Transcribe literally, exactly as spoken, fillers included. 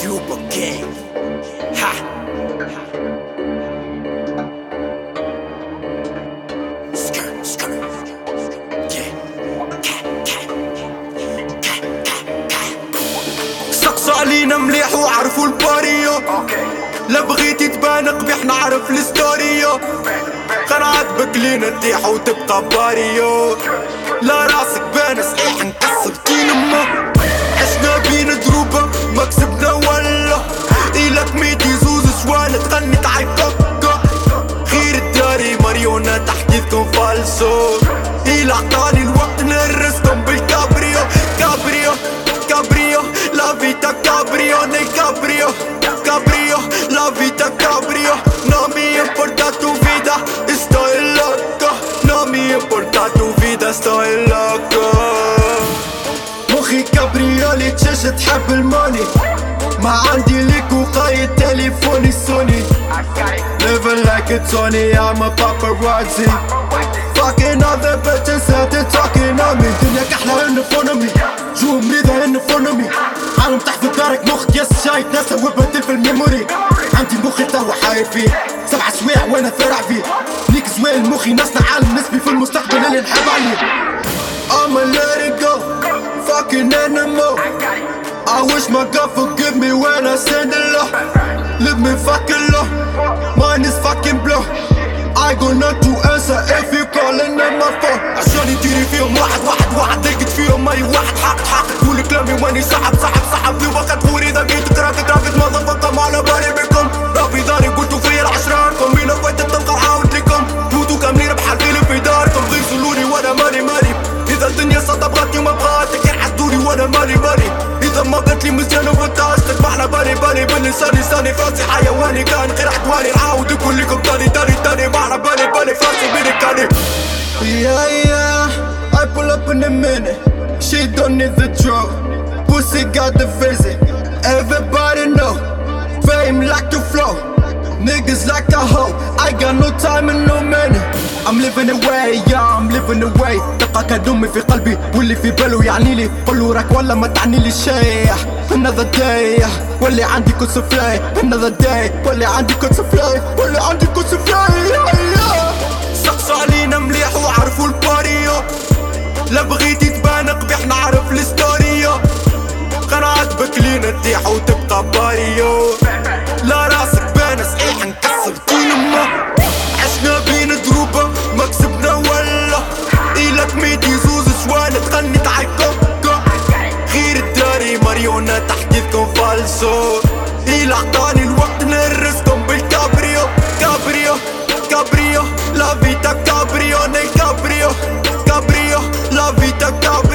Cuba Gang. Ha. Skirt, skirt. Yeah. Cat, cat. Cat, cat, cat. سقسوا علينا مليح وعرفوا الباريو. لا بغيتي تبان قبيح نعرف الستوريو. قنعاتبك لينا تطيح وتبقى باريو. لا راسك بان صحيح نكسب طين امه. عشنا بين دروبة ما كسبنا ولا. إلك ميتي زوز شوالة تغني تعيكوكا. غير الداري ماريونا تحديثكم فالسو. إلا عطاني الوقت نهرسكم بالكابريو. كابريو كابريو لا فيتا كابريو ني كابريو. كابريو لا فيتا كابريو. No mi importa tu vida, estoy loco. No me importa tu vida, estoy loco. مخي كابريولي تشاش تحب الموني. ما عندي ليك وقايد تليفوني سوني. Living like it's Tony, I'm a paparazzi. Fucking other bitches and they talking on me. الدنيا كحلة in front of me. جو مريضة in front of me. عالم تحت دارك مخك يس شايت ناسا وبدل في الميموري. عندي مخي توا حاير فيه. سبع سوايع وانا ثرع فيه. ليك زوال مخي ناسنا عالم نسبي في المستقبل اللي نحب عليه. I'ma let it go. Fucking animal. I wish my God forgive me when I send it low. Live me fucking low. Mine is fucking blow. I gonna to answer if you calling on my phone. عشان يديري فيهم واحد واحد واحد. لقيت فيهم اي واحد حاقد حاقد. قول كلامي واني صعب صعب صعب. في وقت بوري اذا جيت كراكت راكت ما ضفقة ما على بالي بكم. ربي داري قلتوا فيا العشراركم. مين فايت تلقى نعاود لكم. موتوا كاملين بحال فيلم في داركم. غيسولوني وانا مالي مالي. اذا الدنيا صدى بغاتني وما بغاتك ينحسدوني وانا مالي مالي. اذا ما قلتلي مزيانة وانت عشتك محلى بالي بالي باللسان لساني فراسي حيواني كان غير عدواني. نعاود نقول لكم تاني تاني تاني محلى بالي بالي فراسي بيدكاني. Yeah yeah, I pull up in a minute. She don't need the drug. Pussy got the visit. Everybody know. Fame like the flow. Niggas like a hoe. I got no time and no money. I'm living away, yeah I'm living away. تبقى كدمي في قلبي واللي في باله يعني لي. قولوا راك ولا ما تعني لي شيء. Another day واللي عندي كل سفلاي. Another day واللي عندي كل سفلاي. واللي عندي كل سفلاي. سقسوا علينا مليح وعرفوا الباريو. لا بغيتي تبان قبيح نعرف الستوريو. قنعاتبك لينا تطيح وتبقى باريو. لا راسك بان صحيح نكسب طين امه. عشنا بين دروبة ما كسبنا ولا. إلك ميتي زوز شوالة تغني تعيكوكا. غير الداري ماريونا تحديثكم فالسو. إلا عطاني الوقت نهرسكم بالكابريو. كابريو كابريو لا فيتا كابريو ني كابريو. كابريو لا فيتا كابريو.